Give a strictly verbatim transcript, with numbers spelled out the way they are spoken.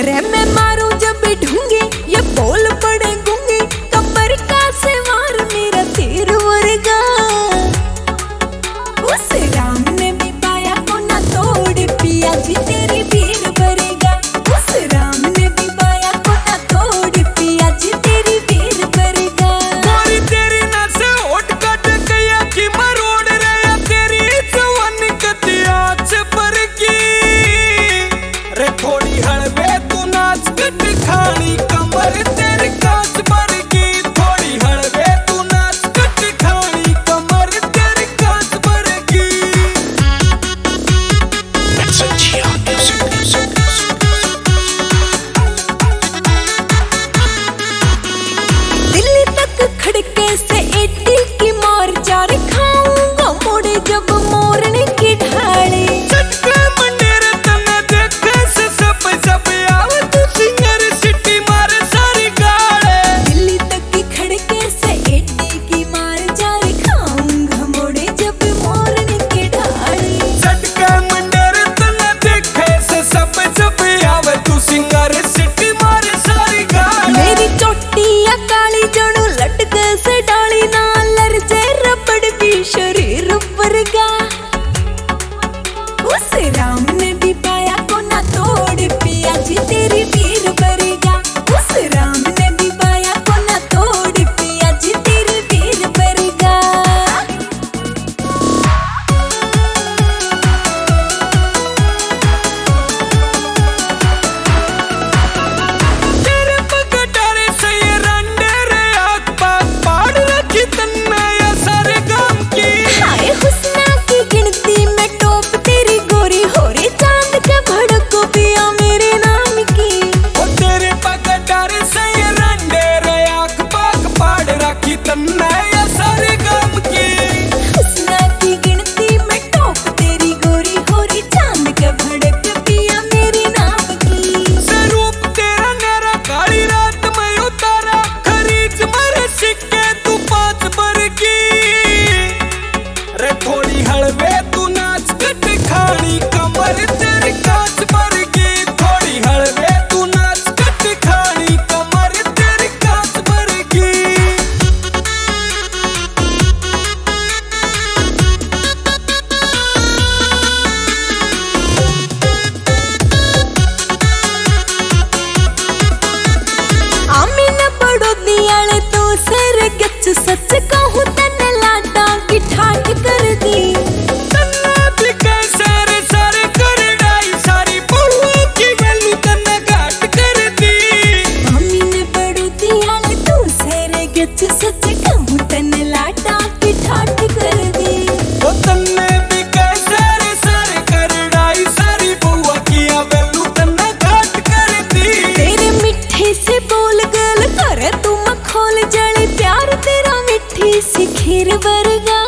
रे मैं मारूं जब ढूंगी ये बोल पड़े गूंगी कमर का से वार मेरा तीर वर्गा। उस राम ने भी पाया को ना तोड़ पिया जी तेरी वीर भरेगा। उस राम ने भी पाया को ना तोड़ पिया जी तेरी वीर भरेगा। मोरी तेरी ना से ओट कट गया कि मरोड़ रहा तेरी जवानी कतिया से पर की रे थोड़ी हड़बे तू नाच कट खानी कमर तेरी कांच पर की। थोड़ी हड़बे तू नाच कट खानी कमर तेरी कांच पर की। दिल्ली तक खड़के से एटी की मार चार खाऊंगा मोड़े जब मोरने की ढाले। चटका मंडेर तने देखे से सब सब आव तू सिंगर सिटी मारे सारी गाड़े। दिल्ली तक की खड़के से एटी की मार चार खाऊंगा मोड़े जब मोरने की ढाले। चटका मंडेर तने देखे से सब सब आव तू सिंगर सिटी मारे सारी गाड़े। मेरी चोटिया काली जड़ू लटके से डाली ना लरजे रबड़ भी शरीर वर्गा। उस राम ने भी पाया को ना तोड़ पिया जी तेरी वीर भरेगा। उस राम ने भी पाया को ना तोड़ पिया जी तेरी वीर भरेगा। तेरे पगडारे से ये रंडे रे आग पाग पाड़ रखी तन्ने ये सारे काम की। हाय हुस्ना की गिनती में टोप तेरी गोरी होरी चांद के भड़को पिया मेरे नाम की। ओ तेरे पगडारे से ये रंडे रे आग पाग पाड़ रखी तन्ने ये सारे काम की। हुस्ना की गिनती में टोप तेरी गोरी होरी चांद के भड़क पिया मेरे नाम की। स्वरूप तेरा नेरा काली रात में उतारा खरीच मरे सिक्के तू पांच बर की रे थोड़ी हड़बे तू नाच कट खानी कमर तेरी कांच पर की। थोड़ी हड़बे तू नाच कट खानी कमर तेरी कांच पर की। आमीन बड़ो दियाले तो सर गच सच कहूं तने लाडा की ठाट कर दी। तन्ना भी कैसे रे सारे करड़ाई सारी बहुओं की वैल्यू तन्ने घाट कर दी। आमीन बड़ो दियाले तो सर गच सच कहूं तने लाडा की ठाट कर दी। ओ तन्ने भी कैसे रे सारे करड़ाई सारी बहुओं की वैल्यू तन्ने घाट कर दी। तेरे मिठे से बोल गल कर तू मखोल जले प्यार तेरा मिठी सी खीर वर्गा।